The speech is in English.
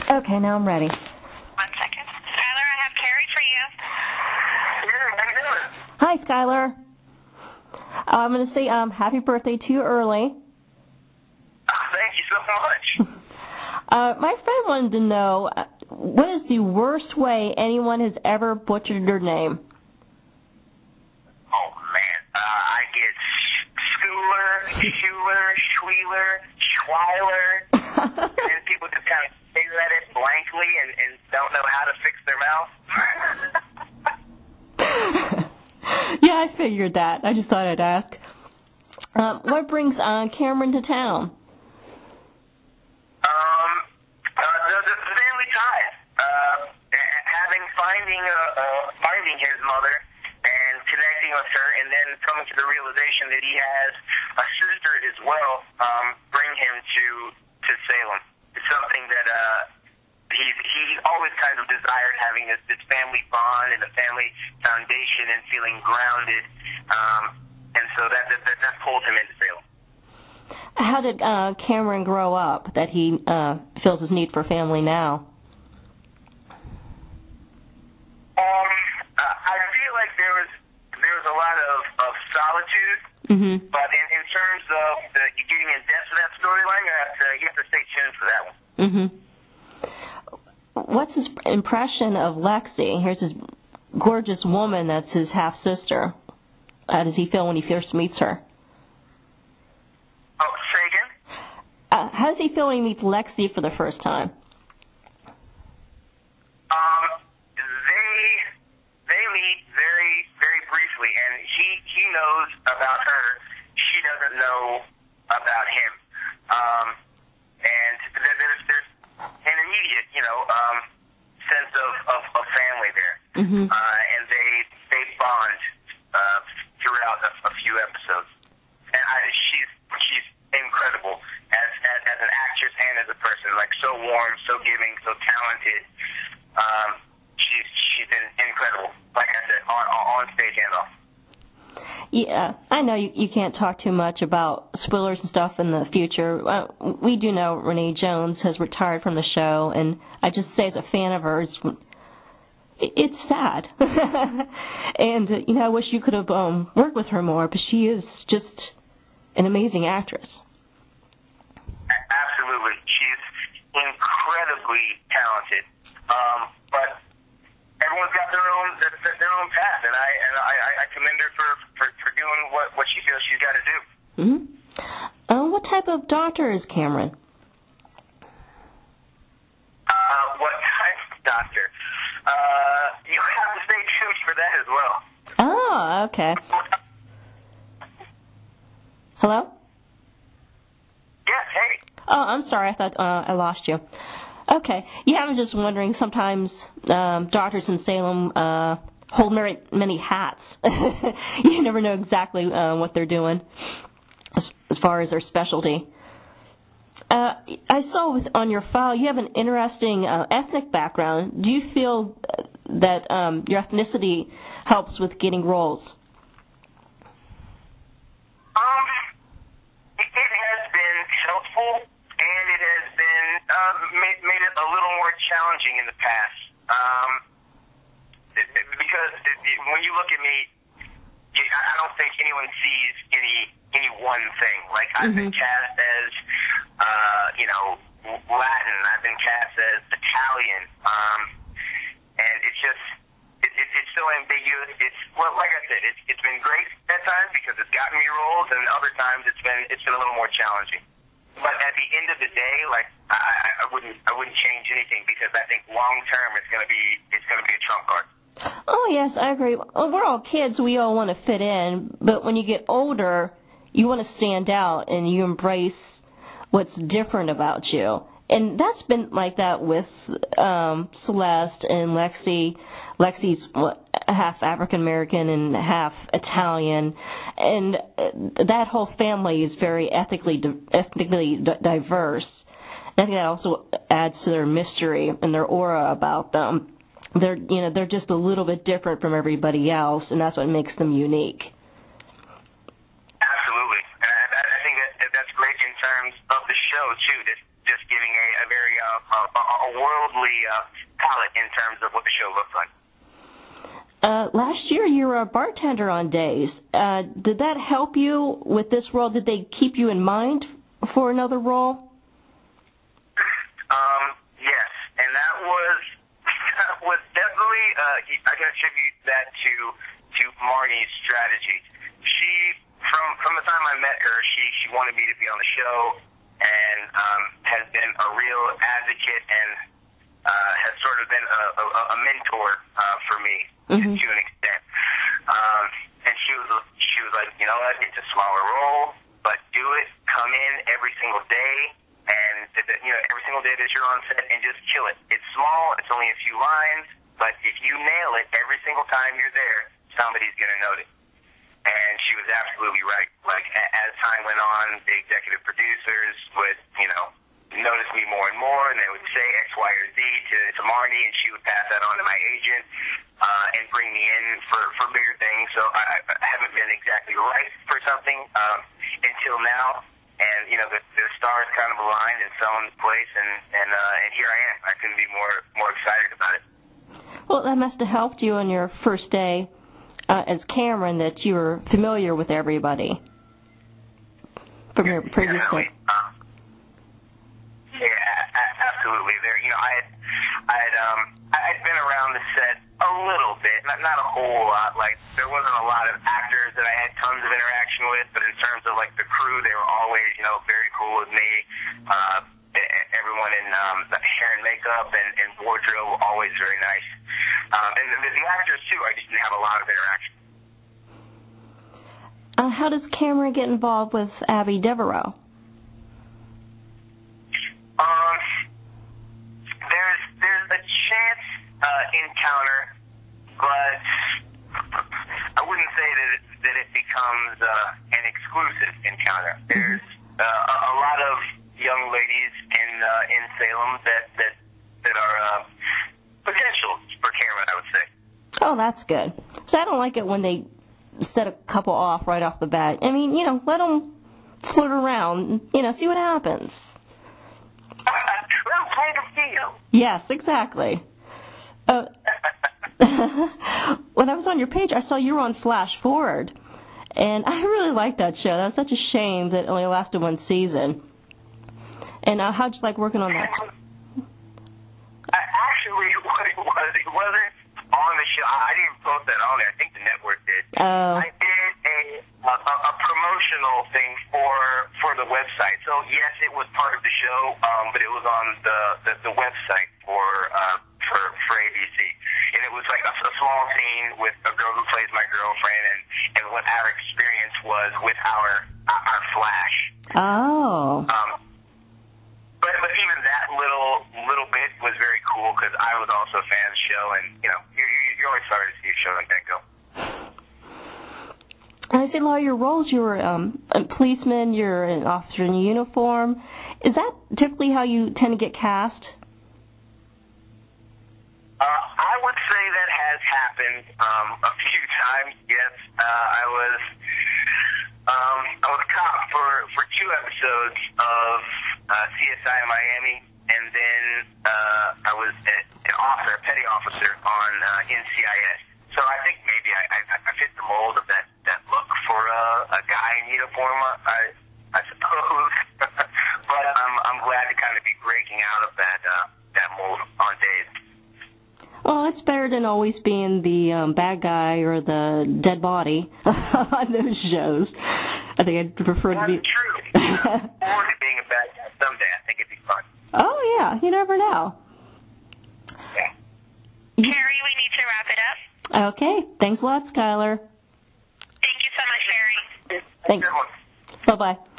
Okay, now I'm ready. 1 second. Skylar, I have Carrie for you. Yeah, how you doing? Hi, Skylar. I'm going to say happy birthday to you early. Thank you so much. My friend wanted to know, what is the worst way anyone has ever butchered your name? Oh, man. I get Schooler, Schuler, Schweiler, Schweiler. And people just kind of stare at it blankly and don't know how to fix their mouth. Yeah, I figured that. I just thought I'd ask. What brings Cameron to town? The family ties. Finding his mother and connecting with her, and then coming to the realization that he has a sister as well, bring him to Salem. It's something that he always kind of desired, having this family bond and a family foundation and feeling grounded, and so that pulled him into Salem. How did Cameron grow up that he feels his need for family now? I feel like there was a lot of solitude, but in terms of getting in depth to that storyline, you have to stay tuned for that one. What's his impression of Lexi? Here's this gorgeous woman that's his half-sister. How does he feel when he first meets her? Oh, say again? How does he feel when he meets Lexi for the first time? They meet very, very briefly, and he knows about her. She doesn't know about him. And there's an immediate, sense of family there. And they bond throughout a few episodes. And she's incredible as an actress and as a person, like so warm, so giving, so talented. She's been incredible, like I said, on stage and off. Yeah, I know you can't talk too much about spoilers and stuff in the future. We do know Renee Jones has retired from the show, and I just say as a fan of hers, it's sad. And, I wish you could have worked with her more, but she is just an amazing actress. Absolutely. She's incredibly talented. But everyone's got their own path, and I commend her for doing what she feels she's got to do. What type of doctor is Cameron? What type of doctor? You have to stay tuned for that as well. Oh, okay. Hello? Yes, hey. Oh, I'm sorry. I thought I lost you. Okay. Yeah, I was just wondering, sometimes doctors in Salem hold many hats. You never know exactly what they're doing as far as their specialty. I saw on your file you have an interesting ethnic background. Do you feel that your ethnicity helps with getting roles? It has been helpful, and it has been made it a little more challenging in the past. Because when you look at me, I don't think anyone sees any one thing. Like, I've been cast as, Latin. I've been cast as Italian. And it's just, it's so ambiguous. Like I said, it's been great at times because it's gotten me roles, and other times it's been a little more challenging. But at the end of the day, like, I wouldn't change anything, because I think long term it's gonna be a trump card. Oh yes, I agree. Well, we're all kids. We all want to fit in, but when you get older, you want to stand out and you embrace what's different about you. And that's been like that with Celeste and Lexi. Lexi's half African American and half Italian, and that whole family is very ethnically diverse. And I think that also adds to their mystery and their aura about them. They're just a little bit different from everybody else, and that's what makes them unique. Absolutely, and I think that's great in terms of the show too. Just giving a very a worldly palette in terms of what the show looks like. Last year you were a bartender on Days. Did that help you with this role? Did they keep you in mind for another role? Yes, and that was definitely I can attribute that to Marnie's strategy. She from the time I met her, she wanted me to be on the show and has been a real advocate and has sort of been a mentor for me to an extent. And she was like, you know what, it's a smaller role, but do it. Come in every single day, and every single day that you're on set, and just kill it. It's small, it's only a few lines, but if you nail it every single time you're there, somebody's gonna notice. And she was absolutely right. Like as time went on, the executive producers would, notice me more and more, and they would say X, Y, or Z to Marnie, and she would pass that on to my agent and bring me in for bigger things. So I haven't been exactly right for something until now, and the stars kind of aligned and fell into place, and here I am. I couldn't be more excited about it. Well, that must have helped you on your first day as Cameron, that you were familiar with everybody from your previous day. Absolutely. There, I'd been around the set a little bit, not a whole lot. Like there wasn't a lot of actors that I had tons of interaction with, but in terms of like the crew, they were always, very cool with me. Everyone in the hair and makeup and wardrobe, always very nice. And the actors too, I just didn't have a lot of interaction. How does Cameron get involved with Abby Devereaux? There's a chance encounter, but I wouldn't say that it becomes an exclusive encounter. There's a lot of young ladies in Salem that are potential for Cameron, I would say. Oh, that's good. So I don't like it when they set a couple off right off the bat. I mean, let them flirt around, see what happens. Well, play the field. Yes, exactly. When I was on your page, I saw you were on Flash Forward, and I really liked that show. That was such a shame that it only lasted one season. And how'd you like working on that? Actually, what it wasn't on the show. I didn't post that on there. I think the network did. I did a promotional thing for the website. So yes, it was part of the show, but it was on the website for ABC, and it was like a small scene with a girl who plays my girlfriend, and what our experience was with our Flash. Oh. But even that little bit was very cool because I was also a fan of the show, and you're always sorry to see a show like that go. I said a lot of your roles, you were a policeman, you're an officer in uniform. Is that typically how you tend to get cast? I would say that has happened a few times. Yes, I was a cop for 2 episodes of CSI Miami, and then I was a petty officer on NCIS. So I think maybe I fit the mold of that look for a guy in uniform, I suppose. But I'm glad to kind of be breaking out of that mold on Days. Well, it's better than always being the bad guy or the dead body on those shows. I think I'd prefer to be... That's true. Or to being a bad guy someday. I think it'd be fun. Oh, yeah. You never know. Yeah. Carrie, we need to wrap it up. Okay. Thanks a lot, Skylar. Thank you so much, Carrie. Thanks. Bye-bye.